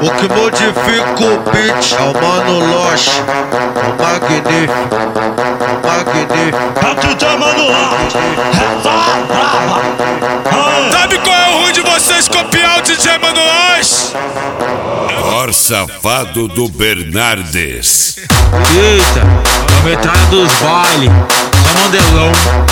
O que modifica o beat é o Mano Loche, o magnífico, o magnífico. É o DJ Mano Loche, Sabe qual é o ruim de vocês copiar o DJ Mano Loche? Or safado do Bernardes. Eita, a metralha dos baile, só modelão.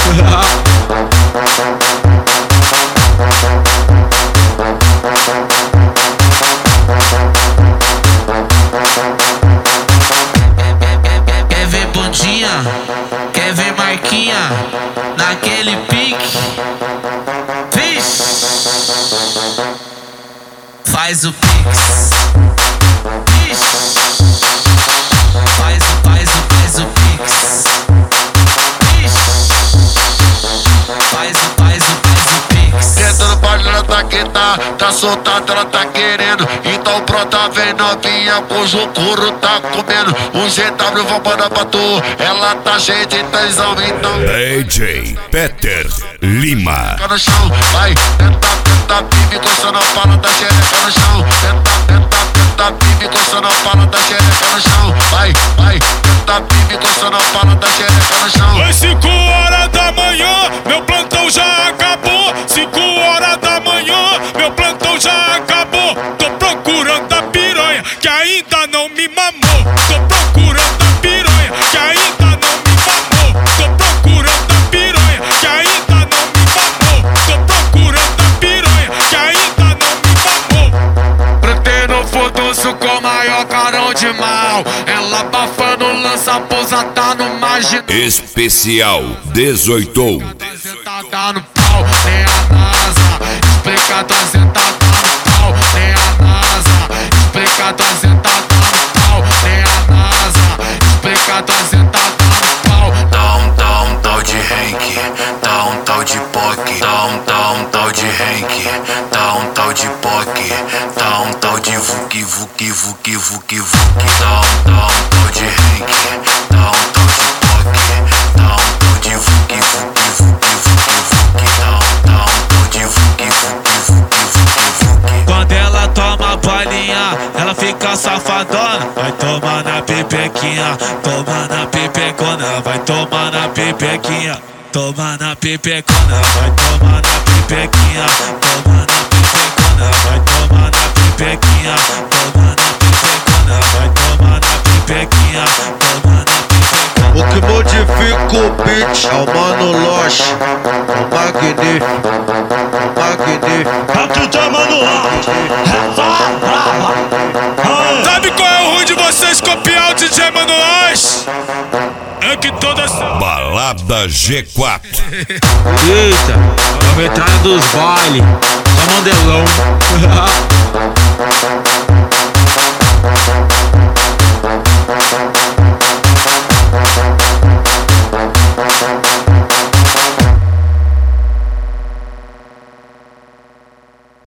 Quer ver bundinha? Quer ver marquinha? Naquele pique? Vixe! Faz o pix. Vixe! Faz o pix. Vixe! Faz o pix. Dentro do baile ela tá quieta, tá soltada, ela tá querendo. Então pronta, vem novinha, cujo couro tá comendo. O GW vou mandar pra tu, ela tá cheia de tesão, então DJ Peter Lima. fica no chão, vai, tenta, pibe, coçando a pala da xereca no chão. Tenta, pibe, coçando a pala da xereca no chão. Vai, tenta, pibe, coçando a pala da xereca no chão. Foi 5 horas da manhã, meu plantão já acabou. 5 horas da manhã, meu plantão já acabou. Tô procurando a piranha que ainda não me mamou. Tô procurando a piranha que ainda não me mamou. Tô procurando a piranha que ainda não me mamou. Tô procurando a piranha que ainda não me mamou. Pretendo foda-se com maior carão de mal. Ela abafando, lança pousada no marginal. Especial 18. Sentada no pau, nem a NASA. Explica, tá sentada no pau, nem a NASA. Explica, tá sentada no pau, nem a NASA. Explica, tá sentada no pau. Tá um tal de Hank, tá um tal de POC. Tá um tal de Hank, tá um tal de POC. Tá um tal de Vuki. Tá um tal de Hank, tá um tal de POC. Tá um tal de Vuki. Quando ela toma balinha, ela fica safadona. Vai tomar na pepequinha, toma na pepecona. Vai tomar na pepequinha, toma na pepecona. Vai tomar na pepequinha, toma na pepecona. Vai tomar na pepequinha, toma na pepecona. Vai tomar na pepequinha, toma na pepecona. O que modifica o beat é o Mano Loche, o magnífico, o magnífico. é o DJ Mano Loche. Sabe qual é o ruim de vocês copiar o DJ Mano Loche? É que toda Balada G4. Eita, a metralha dos baile, só modelão.